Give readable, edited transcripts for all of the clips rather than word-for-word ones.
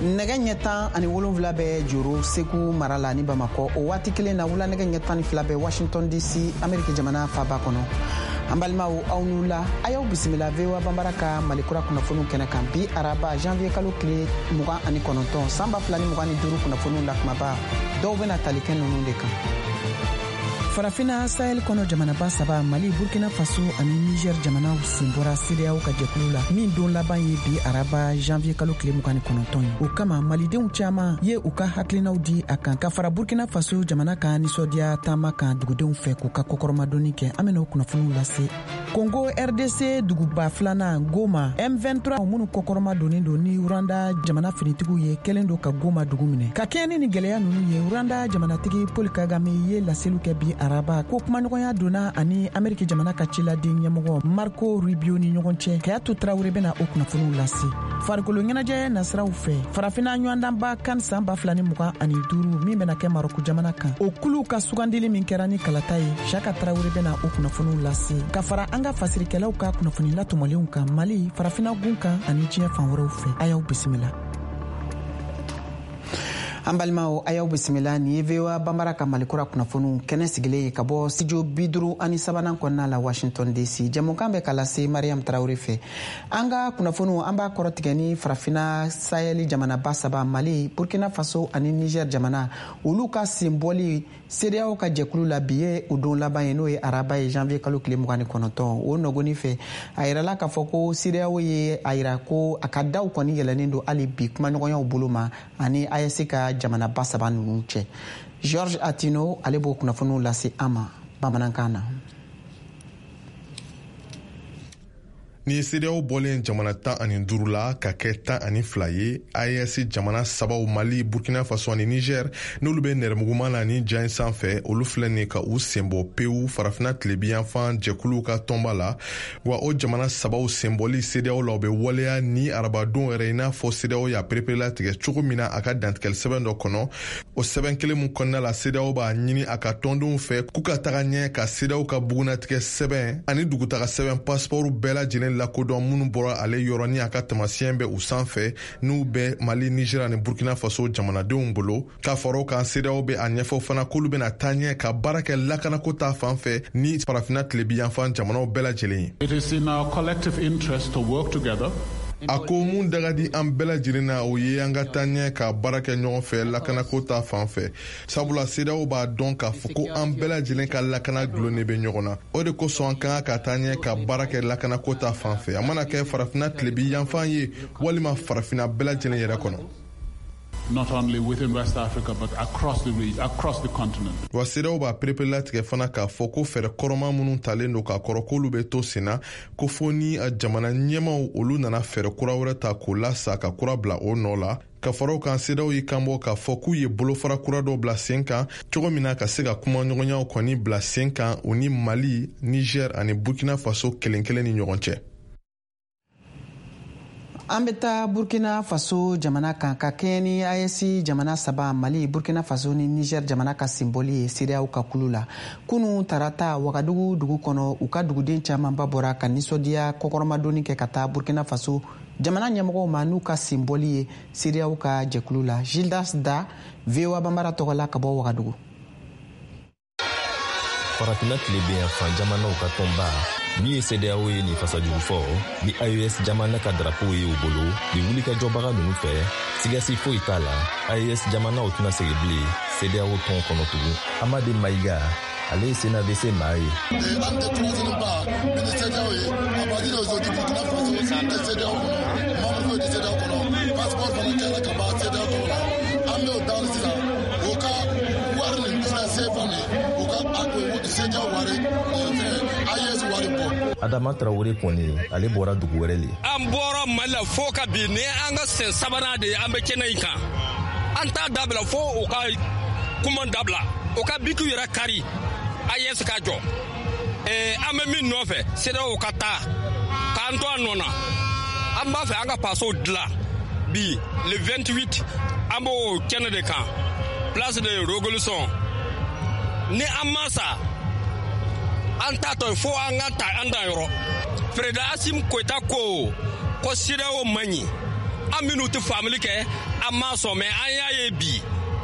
nɛgɛ ɲɛ 17 bɛ juru Segu mara la ni Bamakɔ o waati kelen na wula nɛgɛ ɲɛ 12 bɛ Washington DC Ameriki jamana faaba kɔnɔ. An balimaw aw n'u la a y'aw bisimila VOA Bambara ka Malikura kunnafoniw kɛnɛ kan bi araba janvier kalo tile 29 san 2025 kunnafoniw la kumaba dɔw bɛna tali kɛ ninnu de kan. Farafina Sahel kɔnɔ jamanaba saba Mali, Burkina Faso ani Niger jamanaw sen bɔra CEDEAO ka jɛkulu la min don laban ye bi araba janvier kalo tile 29 ye. O kama malidenw caman ye u ka hakilinaw di a kan ka fara Burkina Faso jamana ka nisɔndiya taama kan dugudenw fɛ k'u ka kɔkɔrɔmadonni kɛ. An bɛna o kunnafoniw lase. Congo RDC duguba filanan Goma M23 minnu kɔkɔrɔmadonnen don ni Rwanda jamana finitigiw ye kɛlen don ka Goma dugu minɛ. Ka kɛɲɛ ni gɛlɛya ninnu ye Rwanda jamanatigi Paul Kagame ye laseliw kɛ bi araba ko kumaɲɔgɔnya donna ani Ameriki jamana ka ciladen ɲɛmɔgɔ Marco Rubio ni ɲɔgɔn cɛ k'a to Traoré bɛna o kunnafoniw lase. Farikolo ɲɛnajɛ nasiraw fɛ farafina ɲɔgɔndanba kan san 2025 min bɛna kɛ Maroko jamana kan o kulu ka sugandili min kɛra ni kalata ye Chaka Traoré bɛna o kunnafoniw lase ka fara an ka fasirikɛlaw ka kunnafoni latɔmɔlenw kan Mali farafina gun kan ani diɲɛ fan wɛrɛw fɛ. A y'aw bisimila. An balimaw a y'aw bisimila ni ye VOA Bambara ka Malikura kunnafoniw kɛnɛ sigilen ye ka bɔ studio 53 kɔnɔna la Washington DC. Jɛmukan bɛ ka lase Mariam Traoré fɛ. An ka kunnafoniw an b'a kɔrɔtigɛ ni farafina Sahel jamanaba saba Mali, Burkina Faso ani Niger jamana olu ka senbɔli CEDEAO ka jɛkulu la bi ye o don laban ye n'o ye araba ye janvier kalo tile 29 o nɔgɔni fɛ a yirala k'a fɔ ko CEDEAO ye a yira ko a ka daw kɔni yɛlɛnen don hali bi kumaɲɔgɔnyaw bolo ma ani AES ka jamanaba saba ninnu cɛ. George Atino ale b'o kunnafoniw lase an ma bamanankan na. Ni CEDEAO bɔlen jamana 15 la ka kɛ 12 ye AES jamana sabaw Mali, Burkina Faso ani Niger n'olu bɛ nɛrɛmuguma la ni jan sanfɛ olu filɛ ni ka u senbɔ pewu farafina tilebiyanfan jɛkuluw ka tɔnba la wa o jamana sabaw senbɔli CEDEAO la o bɛ waleya ni arabadon yɛrɛ i n'a fɔ CEDEAO y'a perepere tigɛ cogo min na a ka dantigɛli sɛbɛn dɔ kɔnɔ o sɛbɛn kelen mun kɔnɔna la CEDEAO b'a ɲini a ka tɔndenw fɛ k'u ka taga ɲɛ ka CEDEAO ka bugunatigɛ sɛbɛn ani dugutaga sɛbɛn pasport bɛɛ lajɛlen lakodɔn minnu bɔra ale yɔrɔ ni a ka tamasiyɛn bɛ u sanfɛ n'u bɛ Mali, Niger ani Burkina Faso jamanadenw bolo k'a fara o kan CEDEAO bɛ a ɲɛfɔ fana k'olu bɛna taa ɲɛ ka baara kɛ lakanako ta fan fɛ ni farafina tilebiyanfan jamanaw bɛɛ lajɛlen ye. It is in our collective interest to work together. A ko mun daga di an bɛɛ lajɛlen na o ye an ka taa ɲɛ ka baara kɛ ɲɔgɔn fɛ lakanako ta fan fɛ sabula CEDEAO b'a dɔn k'a fɔ ko an bɛɛ lajɛlen ka lakana gulonnen bɛ ɲɔgɔn na o de kosɔn an kan ka taa ɲɛ ka baara kɛ lakanako ta fan fɛ a mana kɛ farafina tilebi yanfan ye walima farafina bɛɛ lajɛlen yɛrɛ kɔnɔ. Not only within West Africa, but across the region, across the continent. Wa CEDEAO b'a perepere latigɛ fana k'a fɔ ko fɛɛrɛ kɔrɔman minnu talen don k'a kɔrɔ k'olu bɛ to sen na ko fo ni jamana ɲɛmaw olu nana fɛɛrɛ kura wɛrɛ ta k'o lasa ka kura bila o nɔ la ka fara o kan CEDEAO y'i kanbɔ k'a fɔ k'u ye bolofara kura dɔw bila sen kan cogo min na ka se ka kumaɲɔgɔnyaw kɔni bila sen kan u ni Mali, Niger ani Burkina Faso kelen kelen ni ɲɔgɔn cɛ. An bɛ taa Burkina Faso jamana kan ka kɛɲɛ ni AES jamana saba Mali, Burkina Faso ni Niger jamana ka senbɔli ye CEDEAO ka kulu la. Kunu tarata Wagadugu dugu kɔnɔ u ka duguden camanba bɔra ka nisɔndiya kɔkɔrɔmadonni kɛ ka taa Burkina Faso jamana ɲɛmɔgɔw ma n'u ka senbɔli ye CEDEAO ka jɛkulu la. Gildas Da VOA Bambara tɔgɔ la ka bɔ Wagadugu. Farafina tilebiyanfan jamanaw ka tɔnba min ye CEDEAO ye nin fasajugu fɔ ni AES jamana ka drapeau ye u bolo ni wulikajɔbaga ninnu fɛ sigasi foyi t'a la AES jamanaw tɛna segin bilen CEDEAO tɔn kɔnɔ tugun. Amade Maïga ale ye CNAVC maa ye. An tɛ troisième pas ni CEDEAO ye à partir d'aujourd'hui Burkina Faso tɛ CEDEAO kɔnɔ membre de CEDEAO kɔnɔ passeport fana kɛra ka ban CEDEAO tɔgɔ la an bɛ o daan sisan o ka wari nin sisan CFA nin o ka CEDEAO wari AES wari bɔ. Adama Traoré kɔni ale bɔra dugu wɛrɛ le. An bɔra Mali la fo ka bi ni an ka sen sabanan de an bɛ kɛnɛ in kan an t'a dabila fo o ka kuma dabila o ka bikiw yɛrɛ kari AES ka jɔ an bɛ min nɔfɛ CEDEAO ka taa k'an to a nɔ na an b'a fɛ an ka paso dilan bi le 28 an b'o kɛnɛ de kan place de Révolution ni an ma sa an t'a to fo an ka ta an dan yɔrɔ Freda Asim Koita ko CEDEAO man ɲi an minnu tɛ faamuli kɛ an ma sɔn mɛ an y'a ye bi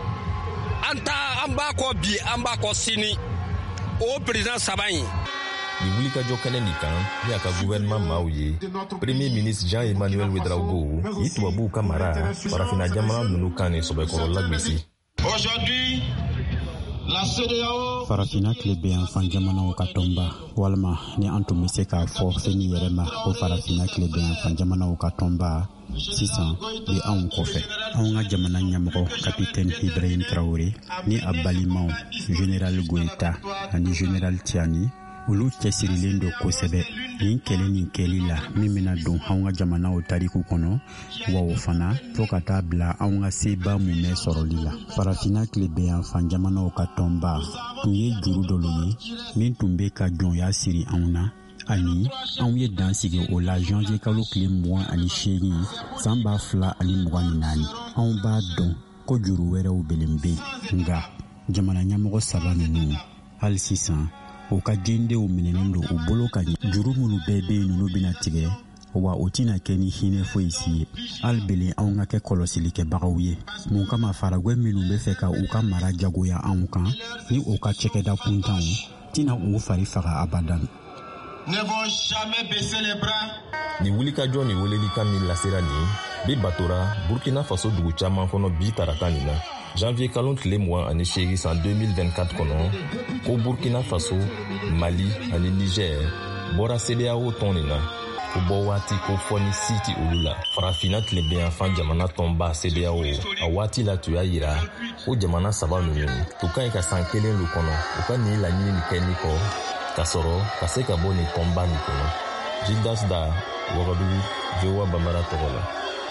an b'a kɔ bi an b'a kɔ sini o président saba in. Ni wulikajɔ kɛnɛ nin kan ni a ka gouvernement maaw ye premier ministre Jean-Emmanuel Ouedraogo ni tubabuw ka mara farafina jamana ninnu kan ni sɔbɛkɔrɔla gosi. Aujourd'hui, la CEDEAO farafina tile bɛ yan fan jamanaw ka tɔnba walima ni an tun bɛ se k'a fɔ fɛn yɛrɛ ma ko farafina tile bɛ yan fan jamanaw ka tɔnba sisan bɛ anw kɔfɛ anw ka jamana ɲɛmɔgɔ kapitɛni Ibrahim Traoré ni a balimaw général Goïta ani général Tiani olu cɛsirilen do kosɛbɛ nin kɛlɛ nin kɛli la min bɛna don anw ka jamanaw tariku kɔnɔ wa o fana fo ka taa bila anw ka seba mumɛ sɔrɔli la. Farafina tile bɛ yan fan jamanaw ka tɔnba tun ye juru dɔw ye min tun bɛ ka jɔnya siri anw na ani anw ye dan sigi o la janvier kalo tile 28 san 2024 anw b'a dɔn ko juru wɛrɛw belen bɛ nka jamana ɲɛmɔgɔ saba ninnu hali sisan o ka jendew minɛnen don u bolo ka ɲɛ juru minnu bɛɛ bɛ yen ninnu bɛna tigɛ wa o tɛna kɛ ni hinɛ foyi si ye hali belen anw ka kɛ kɔlɔsilikɛbagaw ye mun kama faragwɛ minnu bɛ fɛ ka u ka mara jagoya anw kan ni o ka cɛkɛda kuntanw tɛna u fari faga abadan. ne vont jamais baisser les bras. Ni wulikajɔ ni welelikan min lasera nin bi batora Burkina Faso dugu caman kɔnɔ bi tarata nin na janvier kalo tile 28 san 2024 kɔnɔ ko Burkina Faso, Mali ani Niger bɔra CEDEAO tɔn nin na ko bɔ waati ko fɔ ni siti olu la. Farafina tile bɛ yan fan jamana tɔnba CEDEAO a waati la tun y'a yira ko jamana saba ninnu tu ka ɲi ka san kelen lu kɔnɔ u ka nin laɲini nin kɛ ni kɔ ka sɔrɔ ka se ka bɔ nin tɔnba nin kɔnɔ. Gildas Da, Ouagadougou, VOA Bambara tɔgɔ la.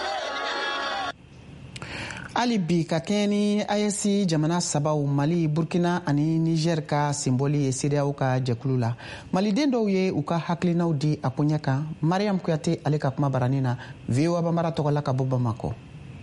Ali bi ka kɛɲɛ ni AES jamana sabaw Mali, Burkina ani Niger ka senbɔli ye CEDEAO ka jɛkulu la. Maliden dɔw ye u ka hakilinaw di a ko ɲɛ kan. Mariam Kuyate ale ka kuma baranin na VOA Bambara tɔgɔ la ka bɔ Bamako.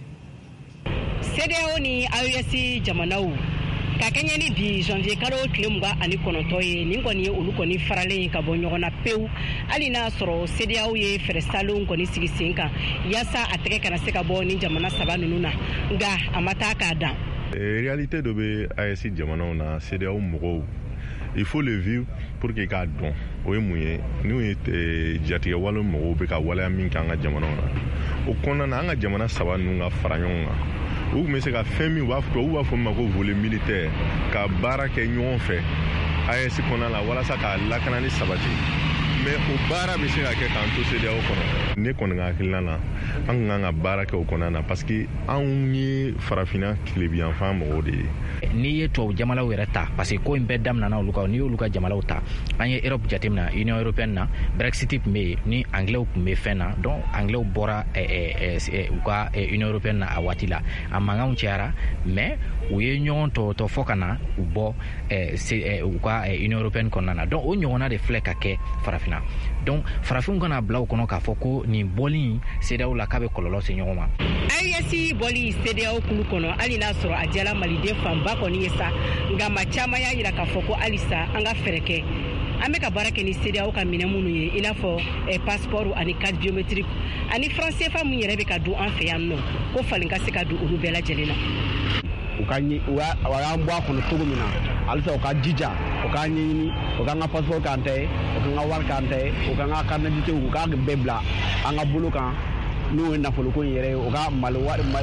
CEDEAO ni AES jamanaw ka kɛɲɛ ni bi janvier kalo tile 29 ye nin kɔni ye olu kɔni faralen ka bɔ ɲɔgɔn na pewu hali n'a sɔrɔ CEDEAO ye fɛɛrɛ salon kɔni sigi sen kan yaasa a tɛgɛ kana se ka bɔ ni jamana saba ninnu na nka a ma taa k'a dan. Réalité dɔ bɛ AES jamanaw na CEDEAO mɔgɔw il faut le vivre pour que k'a dɔn o ye mun ye n'o ye jatigɛ wale mɔgɔw bɛ ka waleya min kɛ an ka jamanaw na o kɔnɔna na an ka jamana saba ninnu ka fara ɲɔgɔn kan u tun bɛ se ka fɛn min u b'a fɔ min ma ko volet militaire ka baara kɛ ɲɔgɔn fɛ AES kɔnɔna la walasa k'a lakana ni sabati mais o baara bɛ se ka kɛ k'an to CEDEAO kɔnɔ ne kɔni ka hakilina na an kan ka baara kɛ o kɔnɔna na parce que anw ye farafina tilebiyanfan mɔgɔw de ye. N'i ye tubabu jamanaw yɛrɛ ta parce que ko in bɛɛ daminɛna olu kan n'i y'olu ka jamanaw ta an ye Europe jateminɛ Union européenne na Brexit tun bɛ yen ni anglais tun bɛ fɛn na donc anglais bɔra u ka Union européenne na a waati la a mankanw cayara mais u ye ɲɔgɔn tɔtɔ fɔ ka na u bɔ u ka Union européenne kɔnɔna na donc o ɲɔgɔnna de filɛ ka kɛ farafina donc farafinw kana bila u kɔnɔ k'a fɔ ko nin bɔli CEDEAO la k'a bɛ kɔlɔlɔ se ɲɔgɔn ma. AES bɔli CEDEAO kulu kɔnɔ hali n'a sɔrɔ a diyala maliden fanba kɔni ye sa nka maa caman y'a jira k'a fɔ ko halisa an ka fɛɛrɛ kɛ an bɛ ka baara kɛ ni CEDEAO ka minɛ minnu ye i n'a fɔ passeport ani carte biométrique ani franc CFA min yɛrɛ bɛ ka don an fɛ yan nɔ ko falen ka se ka don olu bɛɛ lajɛlen na. u y'an bɔ a kɔnɔ cogo min na halisa u ka jija u k'a ɲɛɲini u k'an ka passeport k'an ta ye u k'an ka wari k'an ta ye u k'an ka carte d'identité u k'a bɛɛ bila an ka bolo kan n'o ye nafoloko in yɛrɛ ye u ka mali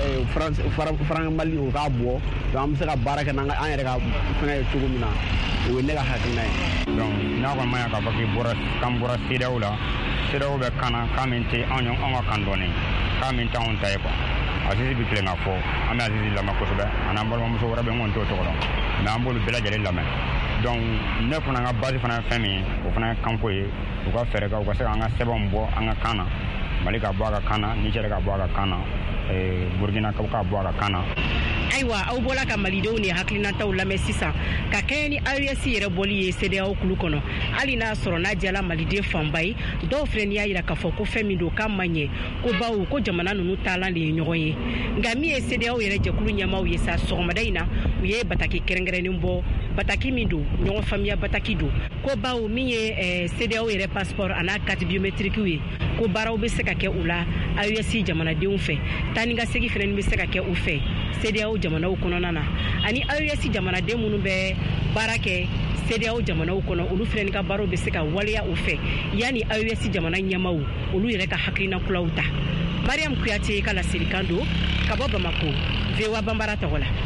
faran mali u k'a bɔ donc an bɛ se ka baara kɛ an yɛrɛ ka fɛngɛ ye cogo min na o ye ne ka hakilina ye. donc n'a kɔni ma ɲɛ k'a fɔ k'an bɔra CEDEAO la CEDEAO bɛ kan na kan min tɛ anw ka kan dɔɔnin kan min tɛ anw ta ye quoi. Azizi bi tilen ka fɔ an bɛ Azizi lamɛn kosɛbɛ ani an balimamuso wɛrɛ bɛ n kɔni t'o tɔgɔ dɔn mais an b'olu bɛɛ lajɛlen lamɛn donc ne fana ka base fana ye fɛn min ye o fana ye kanko ye u ka fɛɛrɛ kɛ u ka se k'an ka sɛbɛnw bɔ an ka kan na Mali ka bɔ a ka kan na Niger ka bɔ a ka kan na Burkina ka bɔ a ka kan na. Ayiwa aw bɔla ka malidenw ni hakilinataw lamɛn sisan ka kɛɲɛ ni AES yɛrɛ bɔli ye CEDEAO kulu kɔnɔ hali n'a sɔrɔ n'a diyala maliden fanba ye dɔw filɛ n'i y'a jira k'a fɔ ko fɛn min don k'a ma ɲɛ ko bawo ko jamana ninnu taalan de ye ɲɔgɔn ye nka min ye CEDEAO yɛrɛ jɛkulu ɲɛmaaw ye sa sɔgɔmada in na u ye bataki kɛrɛnkɛrɛnnen bɔ bataki min don ɲɔgɔn faamuya bataki don ko bawo min ye CEDEAO yɛrɛ passeport ana carte biométrique ye ko baaraw bɛ se ka kɛ u la AES jamanadenw fɛ tani ka segi fɛnɛ bɛ se ka kɛ u fɛ CEDEAO jamanaw kɔnɔna na ani AES jamanaden minnu bɛ baara kɛ CEDEAO jamanaw kɔnɔ olu fɛnɛ ka baaraw bɛ se ka waleya u fɛ yani AES jamana ɲɛmaaw olu yɛrɛ ka hakilina kulaw ta. Mariam Kuyate ka lasirikan don ka bɔ Bamako VOA Bambara tɔgɔ la.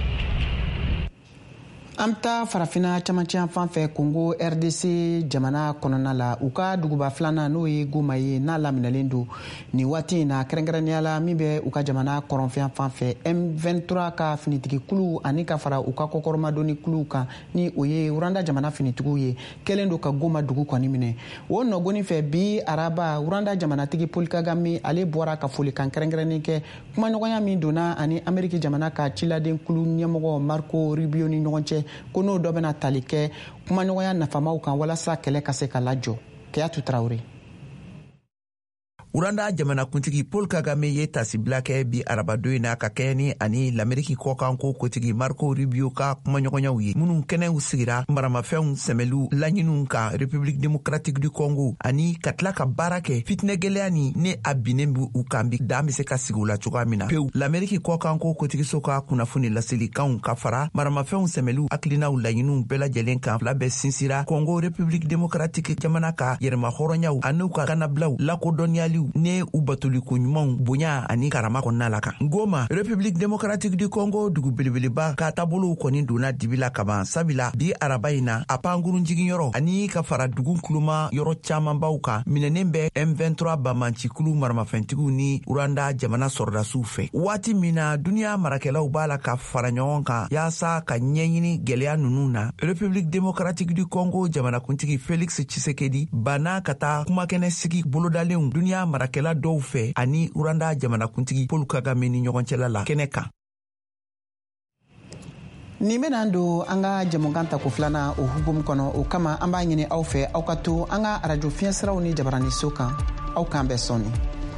An taa farafina camancɛ fan fɛ Congo RDC jamana kɔnɔna la u ka duguba filanan n'o ye Goma ye n'a laminɛlen don ni waati in na kɛrɛnkɛrɛnnenya la min bɛ u ka jamana kɔrɔnfɛn fan fɛ M23 ka finitigi kulu ani ka fara u ka kɔkɔrɔmadonni kuluw kan ni o ye Uranda jamana finitigiw ye kɛlen don ka Goma dugu kɔni minɛ o nɔgɔnin fɛ bi araba Uranda jamanatigi Paul Kagame ale bɔra ka folikan kɛrɛnkɛrɛnnen kɛ kumaɲɔgɔnya min donna ani Ameriki jamana ka ciladen kulu ɲɛmɔgɔ Marco Rubio ni ɲɔgɔn cɛ ko n'o dɔ bɛna tali kɛ kumaɲɔgɔnya nafamaw kan walasa kɛlɛ ka se ka lajɔ. Keyatu Traoré. Uranda jamanakuntigi Paul Kagame ye tasibila kɛ bi arabado in na ka kɛɲɛ ani l'Ameriki kɔkanko kotigi Marco Rubio ka kumaɲɔgɔnyaw ye minnu kɛnɛw sigira maramafɛnw sɛmɛlu laɲiniw kan République démocratique du Congo ani ka tila ka baara kɛ fitinɛgɛlɛya ni a binnen bu u kan bi dan bɛ se ka sigi u la cogoya min na pewu. L'Ameriki kɔkanko kotigiso ka kunnafoni laselikanw ka fara maramafɛnw sɛmɛlu hakilinaw laɲiniw bɛɛ lajɛlen kan fila bɛɛ sinsira Congo République démocratique jamana ka yɛrɛma hɔrɔnyaw an'u ka kanabilaw lakodɔnniyaliw ne u batoliko ɲumanw bonya ani karama kɔnɔna la kan. Goma République démocratique du Congo dugu belebeleba ka taabolow kɔni donna dibila kaban sabila bi araba in na a pangurun jigiyɔrɔ ani ka fara dugu kuluma yɔrɔ camanbaw kan minɛnen bɛ M23 bamancikulu maramafɛntigiw ni Uranda jamana sɔrɔdasiw fɛ waati min na duniya marakɛlaw b'a la ka fara ɲɔgɔn kan yaasa ka ɲɛɲini gwɛlɛya nunu na République démocratique du Congo jamanakuntigi Félix Tshisekedi banna ka taa kumakɛnɛ sigi bolodalenw duniya marakɛla dɔw fɛ ani Uranda jamanakuntigi Paul Kagame ni ɲɔgɔn cɛla la kɛnɛ kan. Nin bɛna don an ka jɛmukan tako filanan o hukumu kɔnɔ o kama an b'a ɲini aw fɛ aw ka to an ka arajo fiɲɛsiraw ni jabaraniso kan aw kan bɛɛ sɔnni.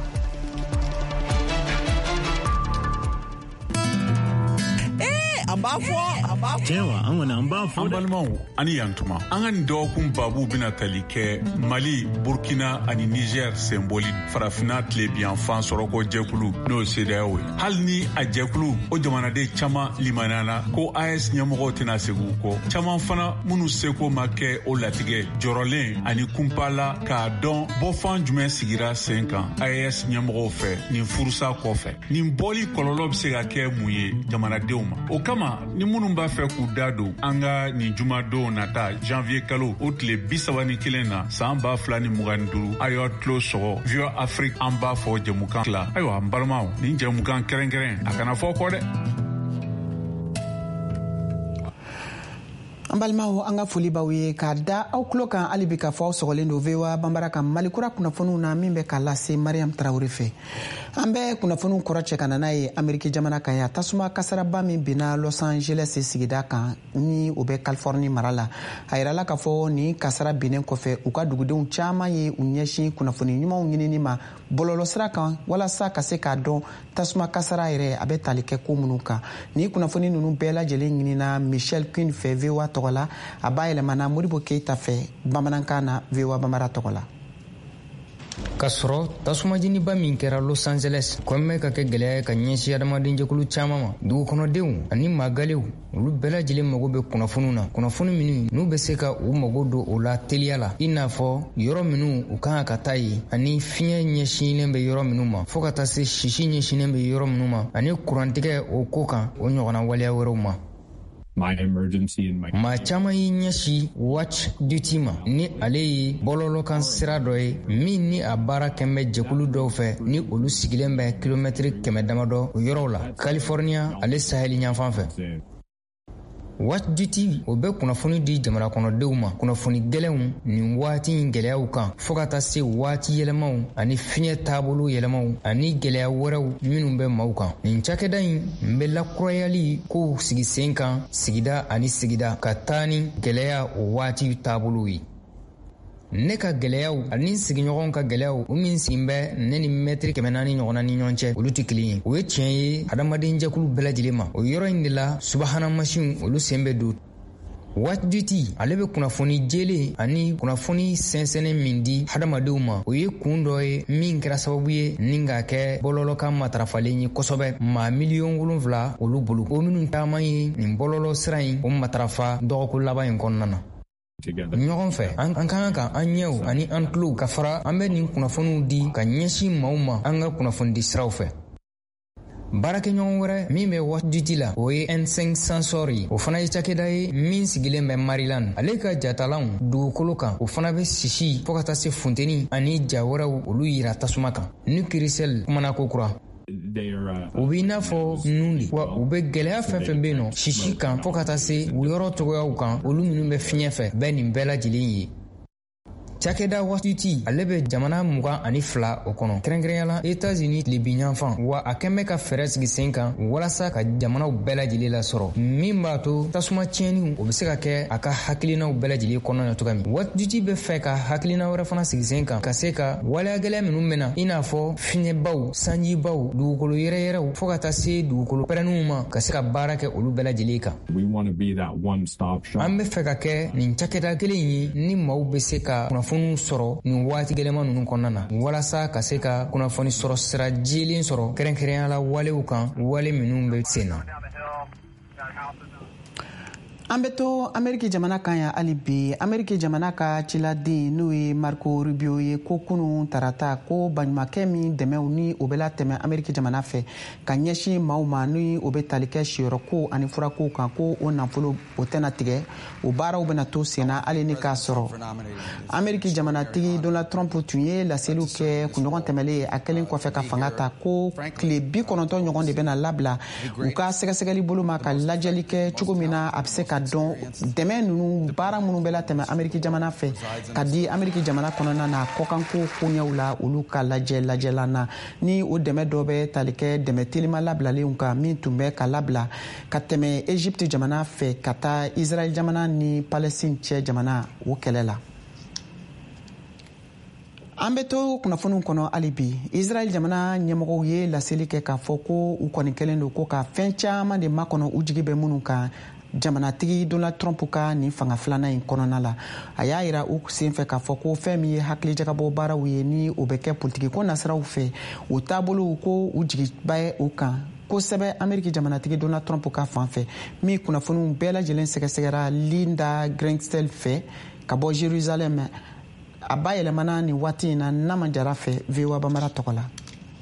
An b'a fɔ tiɲɛ wa an kɔni an b'a fɔ an balimaw ani yantuma an ka nin dɔgɔkun babu bɛna tali kɛ Mali Burkina ani Niger senboli farafina tilebiyanfan sɔrɔko jɛkulu n'o CEDEAO ye hali ni a jɛkulu o jamanaden caman limaniyana ko AES ɲɛmɔgɔw tɛna segin u kɔ caman fana minnu seko ma kɛ o latigɛ jɔrɔlen ani kunpala k'a dɔn bɔfan jumɛn sigira sen kan AES ɲɛmɔgɔw fɛ nin furusa kɔfɛ nin bɔli kɔlɔlɔ bɛ se ka kɛ mun ye jamanadenw ma o kama ni minnu b'a fɛ k'u da don an ka nin jumadon nata janvier kalo o tile 31 na san 2025 a y'aw tulo sɔgɔ VOA Afrique an b'a fɔ jɛmukan tila ayiwa an balimaw nin jɛmukan kɛrɛnkɛrɛn a kana fɔ kɔ dɛ. An balimaw an ka foli b'aw ye k'a da aw tulo kan hali bi k'a fɔ aw sɔgɔlen don VOA Bambara kan Malikura kunnafoniw na min bɛ k'a lase Mariam Traoré fɛ. An bɛ kunnafoniw kɔrɔ cɛ ka na n'a ye Ameriki jamana kan ya tasuma kasaraba min binna Los Angeles sigida kan ni o bɛ Californie mara la a yirala k'a fɔ nin kasara binnen kɔfɛ u ka dugudenw caman ye u ɲɛsin kunnafoni ɲumanw ɲinini ma bɔlɔlɔsira kan walasa ka se k'a dɔn tasuma kasara yɛrɛ a bɛ tali kɛ ko minnu kan ni kunnafoni ninnu bɛɛ lajɛlen ɲinina Michel Quinn fɛ VOA tɔgɔ la a b'a yɛlɛmana Modibo Keita fɛ bamanankan na VOA Bambara tɔgɔ la. Ka sɔrɔ tasumajeniba min kɛra Los Angeles kɔn bɛ ka kɛ gwɛlɛya ye ka ɲɛsin adamaden jɛkulu caman ma dugukɔnɔdenw ani magalew olu bɛɛ lajɛlen mago bɛ kunnafoniw na kunnafoni minnu n'u bɛ se ka u mago don o la teliya la i n'a fɔ yɔrɔ minnu u kan ka taa ye ani fiɲɛ ɲɛsinnen bɛ yɔrɔ minnu ma fɔɔ ka taa se sisi ɲɛsinnen bɛ yɔrɔ minnu ma ani kurantigɛ o ko kan o ɲɔgɔnna waleya wɛrɛw ma. Maa caman y'i ɲɛsi Watch Duty ma ni ale ye bɔlɔlɔkan sira dɔ ye min ni a baara kɛn bɛ jɛkulu dɔw fɛ ni olu sigilen bɛ kilomɛtiri 100 damadɔ o yɔrɔw la California ale saheli ɲafan fɛ. Watch Duty o bɛ kunnafoni di jamana kɔnɔdenw ma kunnafoni gɛlɛnw nin waati in gɛlɛyaw kan fɔɔ ka taa se waati yɛlɛmaw ani fiɲɛ taabolo yɛlɛmaw ani gɛlɛya wɛrɛw minnu bɛ maaw kan nin cakɛda in n bɛ lakurayali kow sigi sen kan sigida ani sigida ka taa ni gɛlɛya o waati taabolow ye. Ne ka gɛlɛyaw ani sigiɲɔgɔnw ka gɛlɛyaw o min sigin bɛ ne ni mɛtiri 400 ɲɔgɔnna ni ɲɔgɔn cɛ olu tɛ kelen ye o ye tiɲɛ ye adamaden jɛkulu bɛɛ lajɛlen ma o yɔrɔ in de la subahana mansinw olu sen bɛ don Watch Duty ale be kunnafoni jele ani kunnafoni sɛnsɛnɛ min di hadamadenw ma o ye kun dɔ ye min kɛra sababu ye ni ka kɛ bɔlɔlɔ kan matarafalen ye kosɛbɛ maa miliyɔn 7 olu bolo o minnu taman ye nin bɔlɔlɔ sira in o matarafa dɔgɔkun laban in kɔnɔna na. ɲɔgɔn fɛ an kan ka an ɲɛw ani an tulow ka fara an bɛ nin kunnafoniw di ka ɲɛsin maaw ma an ka kunnafoni di siraw fɛ. baarakɛɲɔgɔn wɛrɛ min bɛ Watch Duty la o ye N5 Sensor ye o fana ye cakɛda ye min sigilen bɛ Maryland ale ka jatalanw dugukolo kan o fana bɛ sisi fɔɔ ka taa se funteni ani ja wɛrɛw olu yira tasuma kan ni kirisɛl kumana ko kura u b'i n'a fɔ nun de wa u bɛ gwɛlɛya fɛn fɛn bɛ yen nɔ sisi kan fɔɔ ka taa se u yɔrɔ cogoyaw kan olu minnu bɛ fiɲɛ fɛ bɛɛ nin bɛɛ lajɛlen ye. cakɛda Watch Duty ale bɛ jamana 22 o kɔnɔ kɛrɛnkɛrɛnyala États-Unis tile binyanfan wa a kɛn bɛ ka fɛɛrɛ sigi sen kan walasa ka jamanaw bɛɛ lajɛlen lasɔrɔ min b'a to tasuma tiɲɛniw o bɛ se ka kɛ a ka hakilinaw bɛɛ lajɛlen kɔnɔ na cogoya min. Watch Duty bɛ fɛ ka hakilina wɛrɛ fana sigi sen kan ka se ka waleya gɛlɛya minnu bɛna i n'a fɔ fiɲɛbaw sanjibaw dugukolo yɛrɛyɛrɛw fɔɔ ka taa se dugukolo pɛrɛnniw ma ka se ka baara kɛ olu bɛɛ lajɛlen kan. an bɛ fɛ ka kɛ nin cakɛda kelen ye ni maaw bɛ se ka kunnafoniw sɔrɔ nin waati gɛlɛman ninnu kɔnɔna na walasa ka se ka kunnafoni sɔrɔ sira jɛlen sɔrɔ kɛrɛnkɛrɛnyala walew kan wale minnu bɛ sen na. an bɛ to Ameriki jamana kan ya hali bi Ameriki jamana ka ciladen n'o ye Marco Rubio ye ko kunun tarata ko baɲumankɛ min dɛmɛw ni o bɛ latɛmɛ Ameriki jamana fɛ ka ɲɛsin maaw ma ni o bɛ tali kɛ siyɔrɔko ani furako kan ko o nafolo o tɛna tigɛ o baaraw bɛna to senna hali ni k'a sɔrɔ Ameriki jamanatigi Donald Trump tun ye laseliw kɛ kunɲɔgɔn tɛmɛlen a kɛlen kɔfɛ ka fanga ta ko tile 90 ɲɔgɔn de bɛna labila u ka sɛgɛsɛgɛli bolo ma ka lajɛli kɛ cogo min na a bɛ se ka dɔn dɛmɛ ninnu baara minnu bɛ latɛmɛ Ameriki jamana fɛ ka di Ameriki jamana kɔnɔna na kɔkanko koɲɛw la olu ka lajɛlan na ni o dɛmɛ dɔ bɛ tali kɛ dɛmɛ telima labilalenw kan min tun bɛ ka labila ka tɛmɛ Egypte jamana fɛ ka taa Israel jamana ni Palestine cɛ jamana o kɛlɛ la. an bɛ to kunnafoniw kɔnɔ hali bi Israel jamana ɲɛmɔgɔw ye laseli kɛ k'a fɔ ko u kɔni kɛlen don ko ka fɛn caman de makɔnɔ u jigi bɛ minnu kan jamanatigi Donald Trump ka nin fanga filanan in kɔnɔna la a y'a yira u senfɛ k'a fɔ ko fɛn min ye hakilijagabɔ baaraw ye ni o bɛ kɛ politiki ko nasiraw fɛ o taabolo ko u jigiba ye o kan kosɛbɛ Ameriki jamanatigi Donald Trump ka fanfɛ min kunnafoniw bɛɛ lajɛlen sɛgɛsɛgɛra Linda Greenstein fɛ ka bɔ Jerusalem a ba yɛlɛmana nin waati in na Nama Jara fɛ VOA Bambara tɔgɔ la.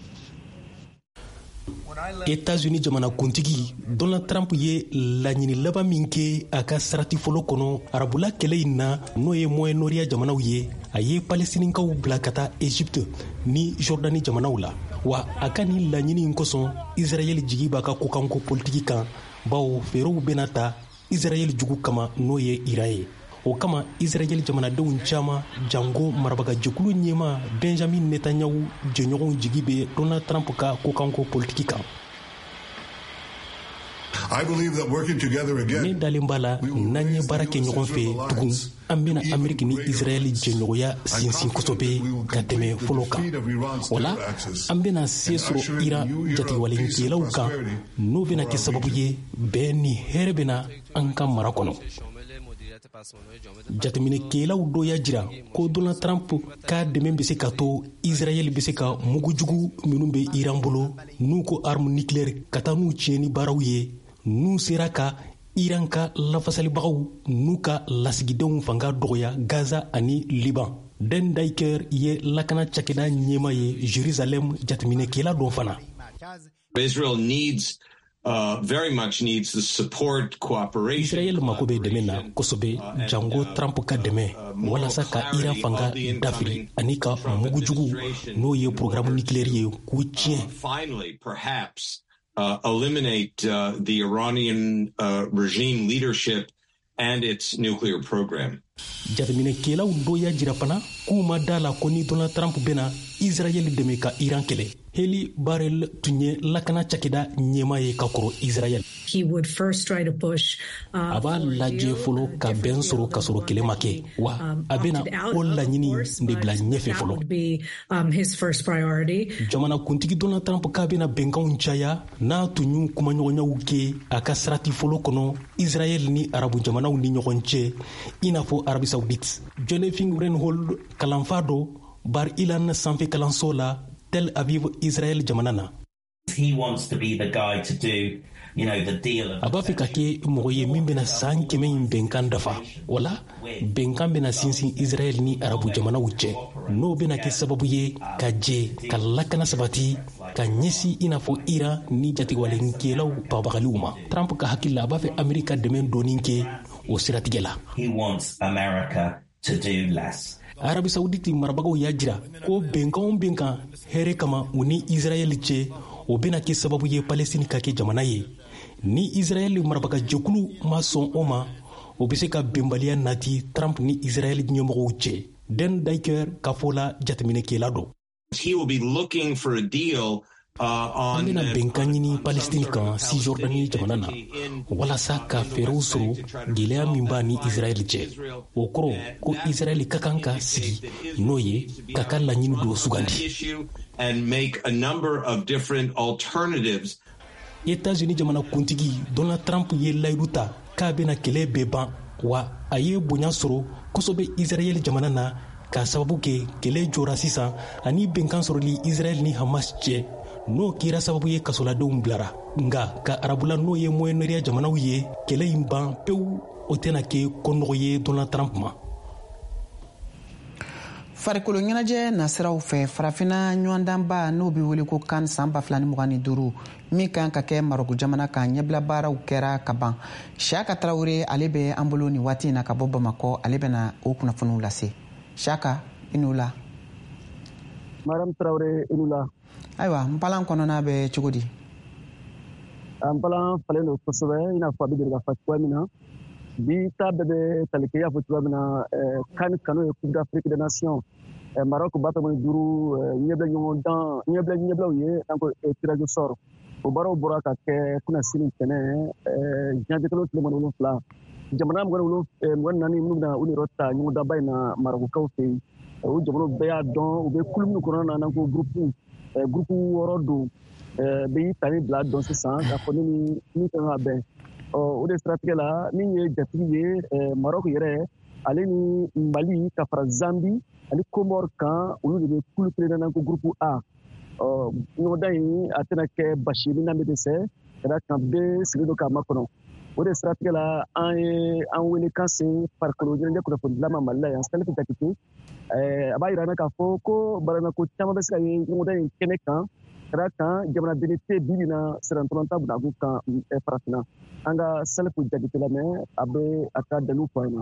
États-Unis jamana kuntigi Donald Trump ye laɲini laban min kɛ a ka sarati fɔlɔ kɔnɔ arabula kɛlɛ in na n'o ye Moyen-Orient jamanaw ye a ye Palestinikaw bila ka taa Egypte ni Jordani jamanaw la wa a ka nin laɲini in kosɔn Israel jigi b'a ka kokanko politiki kan bawo feerew bena ta Israel jugu kama n'o ye Iran ye o kama Israel jamanadenw caman jango marabagajɛkulu ɲɛma Benjamin Netanyahu jɛɲɔgɔnw jigi bɛ Donald Trump ka kokanko politiki kan. Ne dalen b'a la n'an ye baara kɛ ɲɔgɔn fɛ tugun an bena Ameriki ni Israel jɛɲɔgɔnya sinsin kosɛbɛ ka tɛmɛ fɔlɔ kan o la an bena se sɔrɔ Iran jatigiwalenkɛlaw kan n'o bena kɛ sababu ye bɛɛ ni hɛrɛ bena an ka mara kɔnɔ. Jateminɛkɛlaw dɔ y'a jira ko Donald Trump ka dɛmɛ bɛ se ka to Israel bɛ se ka mugujugu minnu bɛ Iran bolo n'u ko arme nucléaire ka taa n'u tiɲɛni baaraw ye n'u sera ka Iran ka lafasalibagaw n'u ka lasigidenw fanga dɔgɔya Gaza ani Liban. Dan Diker ye lakana cakɛda ɲɛma ye Jerusalem jateminɛkɛla dɔ fana. Israel very much needs the support, cooperation. Israel mako bɛ dɛmɛ na kosɛbɛ jango Trump ka dɛmɛ walasa ka Iran fanga dafiri ani ka mugujugu n'o ye programme nucléaire ye k'u tiɲɛ. Finally, perhaps eliminate the Iranian regime leadership and its nuclear program. Jateminɛkɛlaw dɔ y'a jira fana k'u ma da la ko ni Donald Trump bɛna Israel dɛmɛ ka Iran kɛlɛ Heli Barel tun ye lakana cakɛda ɲɛma ye ka kɔrɔ Israel. He would first try to push a b'a lajɛ fɔlɔ ka bɛn sɔrɔ ka sɔrɔ kɛlɛ ma kɛ wa a bɛna o laɲini de bila ɲɛfɛ fɔlɔ. Jamana kuntigi Donald Trump k'a bɛna bɛnkanw caya n'a tun y'u kumaɲɔgɔnyaw kɛ a ka sarati fɔlɔ kɔnɔ Israel ni arabu jamanaw ni ɲɔgɔn cɛ i n'a fɔ Arabi Saoudite. Jonathan Reinhold kalanfa dɔ Bar Ilan sanfɛ kalanso la Tel Aviv Israel jamana na. He wants to be the guy to do, the deal. A b'a fɛ ka kɛ mɔgɔ ye min bɛna san 100 in bɛnkan dafa wala bɛnkan bɛna sinsin Israel ni arabu jamanaw cɛ n'o bɛna kɛ sababu ye ka jɛ ka lakana sabati ka ɲɛsi i n'a fɔ Iran ni jatigɛwalenkɛlaw babagaliw ma. Trump ka hakili la a b'a fɛ Amerika dɛmɛ dɔɔni kɛ o siratigɛ la. He wants America to do less. Arabi Saoudite marabagaw y'a jira ko bɛnkan hɛrɛ kama u ni Israel cɛ o bɛna kɛ sababu ye Palestine ka kɛ jamana ye. Ni Israel marabaga jɛkulu ma sɔn o ma o bɛ se ka bɛnbaliya nati Trump ni Israel ɲɛmɔgɔw cɛ. Den Diker ka fɔ la jateminɛkɛla dɔ. He will be looking for a deal an bɛna bɛnkan ɲini Palestine kan Cisjordanie jamana na walasa ka fɛɛrɛw sɔrɔ gɛlɛya min b'a ni Israel cɛ. O kɔrɔ ko Israel ka kan ka sigi n'o ye ka ka laɲini dɔ sugandi. And make a number of different alternatives. États-Unis jamana kuntigi Donald Trump ye layidu ta k'a bɛna kɛlɛ bɛɛ ban wa a ye bonya sɔrɔ kosɛbɛ Israel jamana na ka sababu kɛ kɛlɛ jɔra sisan ani bɛnkan sɔrɔli Israel ni Hamas cɛ n'o kɛra sababu ye kasoladenw bilara nka ka arabula n'o ye Moyen-Orient jamanaw ye kɛlɛ in ban pewu o tɛna kɛ kɔnɔgɔ ye Donald Trump ma. Farikolo ɲɛnajɛ nasiraw fɛ farafina ɲɔgɔndanba n'o bɛ wele ko CAN san 2025 min kan ka kɛ Marɔku jamana kan ɲɛbila baaraw kɛra ka ban. Siyaka Tarawele ale bɛ an bolo nin waati in na ka bɔ Bamakɔ ale bɛna o kunnafoniw lase. Siyaka i n'u la. Madame Tarawele i n'u la. Ayiwa n palan kɔnɔna bɛ cogo di? An palan falen don kosɛbɛ i n'a fɔ a bɛ deli ka fa cogoya min na. Bi ta bɛɛ bɛ tali kɛ i y'a fɔ cogoya min na CAN kanu ye Coupe d'Afrique des Nations. Maroc ba tɛmɛ 5 ɲɛbilaw ye an ko tirage au sort. O baaraw bɔra ka kɛ kunasini ntɛnɛn janvier kalo tile 7 jamana 24 minnu bɛna u yɛrɛ ta ɲɔgɔndanba in na Marocains fɛ yen. O jamanaw bɛɛ y'a dɔn u bɛ kulu minnu kɔnɔna na n'an ko groupe 6 don bɛ y'i tali bila dɔn sisan k'a fɔ ni min kan ka bɛn. O de siratigɛ la min ye jatigi ye Maroc yɛrɛ ale ni Mali ka fara Zambie ani Comores kan olu de bɛ kulu kelen na ko groupe A. Ɲɔgɔndan in a tɛna kɛ basi min na bɛ dɛsɛ ka da kan bɛɛ sigilen don k'a makɔnɔ. O de siratigɛ la an ye an wele kan se farikolo ɲɛnajɛ kunnafoni dilanma Mali la yan Salif Jakite a b'a yira an na k'a fɔ ko baramako caman bɛ se ka ye ɲɔgɔndan in kɛnɛ kan ka da kan jamanaden tɛ bi na sirantɔlɔnta bunakun kan farafinna. An ka Salif Jakite lamɛn a bɛ a ka dalilu fɔ an na.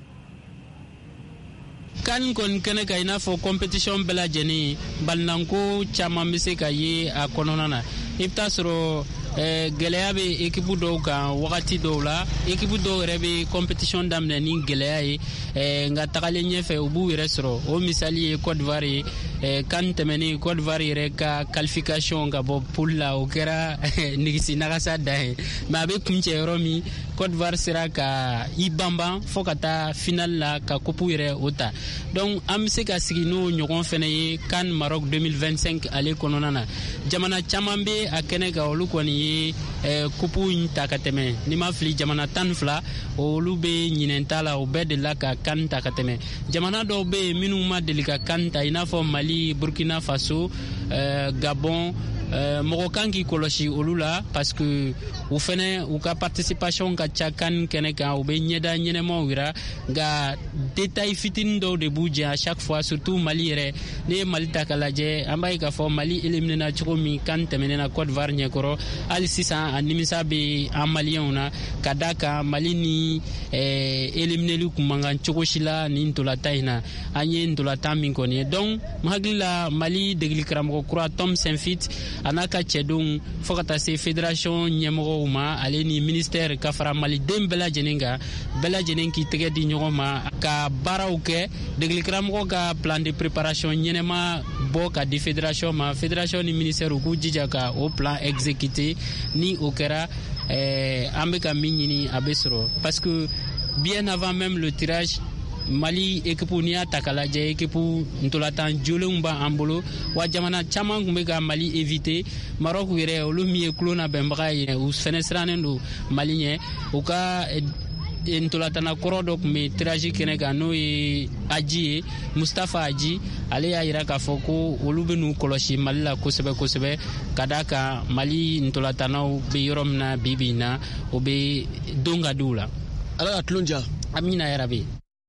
CAN kɔni kɛnɛ ka i n'a fɔ compétition bɛɛ lajɛlen balinanko caman bɛ se ka ye a kɔnɔna na. I bɛ taa sɔrɔ gɛlɛya bɛ équipe dɔw kan wagati dɔw la équipe dɔw yɛrɛ bɛ compétition daminɛ ni gɛlɛya ye nka tagalen ɲɛfɛ u b'u yɛrɛ sɔrɔ. O misali ye Côte d'Ivoire ye CAN tɛmɛnen Côte d'Ivoire yɛrɛ ka qualification ka bɔ poule la o kɛra nigisi nagasa dan ye mais a bɛ kuncɛ yɔrɔ min Côte d'Ivoire sera ka i banban fo ka taa finale la ka coupe yɛrɛ o ta. Donc an bɛ se ka sigi n'o ɲɔgɔn fɛnɛ ye CAN Maroc 2025 ale kɔnɔna na. Jamana caman bɛ a kɛnɛ kan olu kɔni ye coupe in ta ka tɛmɛ ni ma fili jamana 12 olu bɛ ɲinɛn ta la o bɛɛ delila ka CAN ta ka tɛmɛ. Jamana dɔw bɛ yen minnu ma deli ka CAN ta i n'a fɔ Mali, Burkina Faso, Gabon. Mɔgɔ kan k'i kɔlɔsi olu la parce que u fɛnɛ u ka participation ka ca CAN kɛnɛ kan u bɛ ɲɛda ɲɛnɛmaw yira nka détail fitinin dɔw de b'u jɛ à chaque fois surtout Mali yɛrɛ ne ye Mali ta ka lajɛ an b'a ye k'a fɔ Mali éliminé na cogo min CAN tɛmɛnen na Côte d'Ivoire ɲɛkɔrɔ hali sisan a nimisa bɛ an maliyɛnw na ka da kan Mali ni élimineli kun man kan cogo si la nin ntolata in na an ye ntolata min kɔni ye donc n hakili la Mali degeli karamɔgɔ kura Tom Saintfiet a n'a ka cɛdenw fo ka taa se fédération ɲɛmɔgɔw ma ale ni ministère ka fara maliden bɛɛ lajɛlen kan bɛɛ lajɛlen k'i tɛgɛ di ɲɔgɔn ma ka baaraw kɛ degeli karamɔgɔ ka plan de préparation ɲɛnɛma bɔ ka di fédération ma fédération ni ministère u k'u jija ka o plan exécuté ni o kɛra an bɛ ka min ɲini a bɛ sɔrɔ parce que bien avant même le tirage Mali équipe ni y'a ta k'a lajɛ équipe ntolatan jolenw b'an bolo wa jamana caman kun bɛ ka Mali éviter Maroc yɛrɛ olu min ye kulo na bɛnbaga ye u fɛnɛ sirannen don Mali ɲɛ u ka ntolatana kɔrɔ dɔ kun bɛ tirage kɛnɛ kan n'o ye Aji ye Mustafa Aji ale y'a yira k'a fɔ ko olu bɛ n'u kɔlɔsi Mali la kosɛbɛ kosɛbɛ ka d'a kan Mali ntolatanaw bɛ yɔrɔ min na bi bi in na o bɛ don ka di u la. Ala ka tulon diya. Amina yarabi.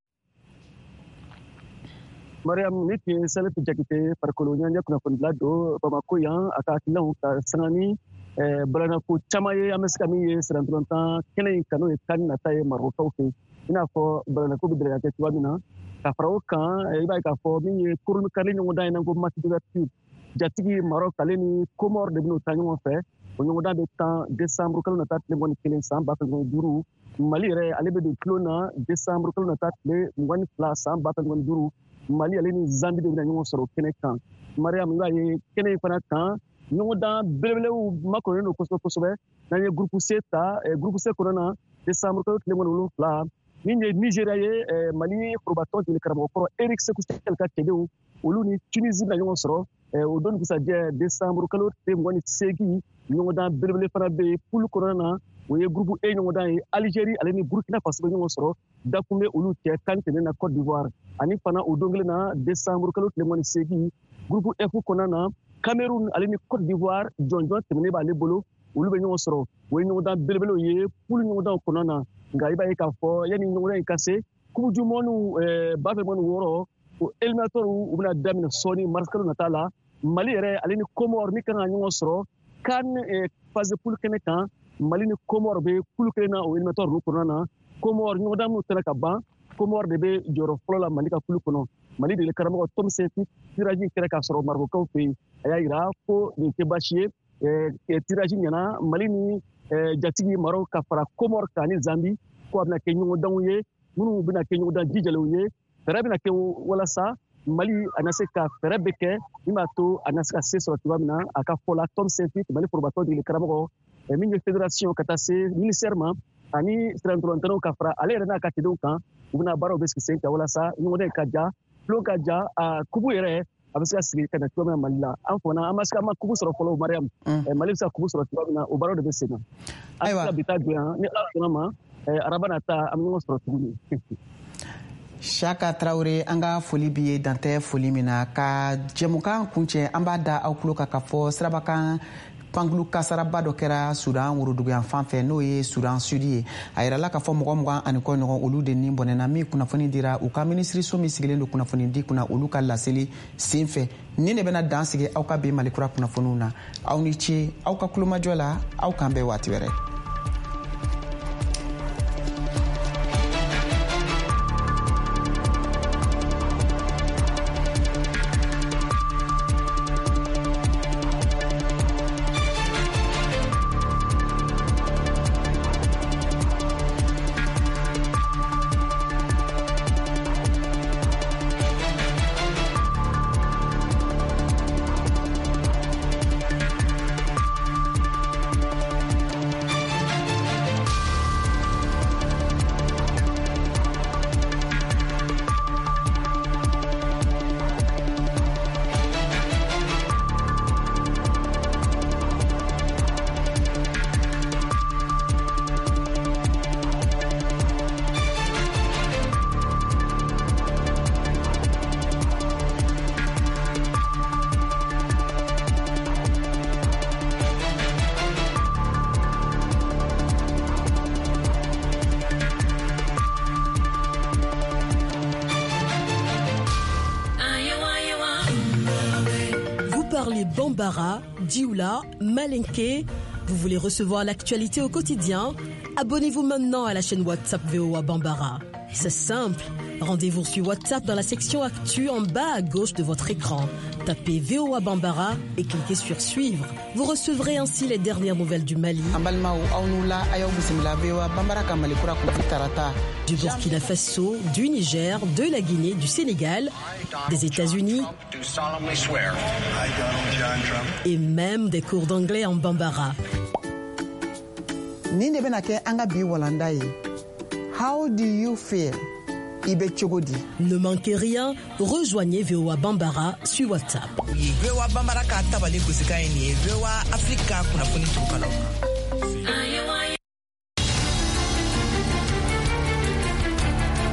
Mariam ni tun ye Salifu Jakite farikolo ɲɛnajɛ kunnafonidila don Bamako yan a ka hakilinaw ka sanga ni balanako caman ye an bɛ se ka min ye siranturantan kɛnɛ in kan n'o ye CAN nata ye Marɔkaw fɛ i n'a fɔ balanako bɛ dɛrɛ ka kɛ cogoya min na ka fara o kan i b'a ye k'a fɔ min ye kurunikarili ɲɔgɔndan in na ko match d'ouverture jatigi Marɔk ale ni Comore de bɛn'o ta ɲɔgɔn fɛ o ɲɔgɔndan bɛ 10 décembre kalo nata tile 21 san 2025 Mali yɛrɛ ale bɛ don tulon na décembre kalo nata tile 22 san 2025 Mali ale ni Zambie de bɛna ɲɔgɔn sɔrɔ kɛnɛ kan Mariam i b'a ye kɛnɛ in fana kan ɲɔgɔndan belebelew makɔnɔlen don kosɛbɛ kosɛbɛ n'an ye groupe C ta groupe C kɔnɔ na décembre kalo tile 17 min ye Nigeria ye Mali forobatɔ jeli karamɔgɔkɔrɔ Eric Sekou Sahel ka cɛdenw olu ni Tunisie bɛna ɲɔgɔn sɔrɔ o don dugusajɛ décembre kalo tile 28 ɲɔgɔndan belebele fana bɛ yen poule kɔnɔna na o ye groupe E ɲɔgɔndan ye Algérie ale ni Burkina Faso bɛ ɲɔgɔn sɔrɔ dakun bɛ olu cɛ CAN tɛmɛnen na Côte d'Ivoire ani fana o don kelen na décembre kalo tile 28 groupe F kɔnɔna na Cameroun ale ni Côte d'Ivoire jɔnjɔn tɛmɛnen b'ale bolo olu bɛ ɲɔgɔn sɔrɔ o ye ɲɔgɔndan belebelew ye poule ɲɔgɔndanw kɔnɔna na nka i b'a ye k'a fɔ yanni ɲɔgɔndan in ka se coupe du monde ba fɛ mɔni wɔɔrɔ o éliminateur u bɛna daminɛ sɔɔni mars kalo nata la Mali yɛrɛ ale ni Comore min kan ka ɲɔgɔn sɔrɔ CAN phase poule kɛnɛ kan Mali ni Comore bɛ poule kelen na o éliminateur ninnu kɔnɔna na Comore ɲɔgɔndan minnu tɛna ka ban Comore de bɛ jɔyɔrɔ fɔlɔ la Mali ka poule kɔnɔ Mali de karamɔgɔ Tom Senfi tirage kɛra k'a sɔrɔ Marocains fɛ yen a y'a jira ko nin tɛ baasi ye tirage ɲɛna Mali ni jatigi Maroc ka fara Comore kan ni Zambie ko a bɛna kɛ ɲɔgɔndanw ye minnu bɛna kɛ ɲɔgɔndan jijalenw ye fɛɛrɛ bɛna kɛ walasa Mali a na se ka fɛɛrɛ bɛ kɛ min b'a to a na se ka se sɔrɔ cogoya min na a ka fɔ la Tom Senfi Mali forobatɔ jeli karamɔgɔ min ye fédération ka taa se ministère ma ani siranturantanw ka fara ale yɛrɛ n'a ka cɛdenw kan u bɛna baaraw bɛ sigi sen kan walasa ɲɔgɔndan in ka ja tulon ka ja kubu yɛrɛ a bɛ se ka sigi ka na cogoya min na Mali la an fana an ma se ka ma kubu sɔrɔ fɔlɔ Mariam Mali bɛ se ka kubu sɔrɔ cogoya min na o baaraw de bɛ sen na an bɛ se ka bi taa jɔ yan ni Ala sɔnna ma araba nata an bɛ ɲɔgɔn sɔrɔ tuguni. Shaka Traore an ka foli b'i ye dantɛ foli min na ka jɛmukan kuncɛ an b'a da aw tulo kan ka fɔ sirabakan pankulu kasaraba dɔ kɛra Sudan woroduguyan fan fɛ n'o ye Sudan Sud ye a yirala k'a fɔ 20 ani kɔ ɲɔgɔn olu de ni bɔnɛna min kunnafoni dira u ka minisiriso min sigilen don kunnafoni di kunna olu ka laseli sen fɛ nin de bɛna dan sigi aw ka bi Malikura kunnafoniw na aw ni ce aw ka kulomajɔ la aw kan bɛɛ waati wɛrɛ. parlez Bambara, Dioula, Malinké. Vous voulez recevoir l'actualité au quotidien? Abonnez-vous maintenant à la chaîne WhatsApp VOA Bambara. C'est simple. Rendez-vous sur WhatsApp dans la section Actu en bas à gauche de votre écran. Tapez VOA Bambara et cliquez sur Suivre. Vous recevrez ainsi les dernières nouvelles du Mali, du Burkina Faso, du Niger, de la Guinée, du Sénégal, des États-Unis et même des cours d'anglais en Bambara. How do you feel? Ne manquez rien, rejoignez VOA Bambara sur WhatsApp. VOA Bambara ka tabale kusika ini VOA Africa kuna funi tukalo.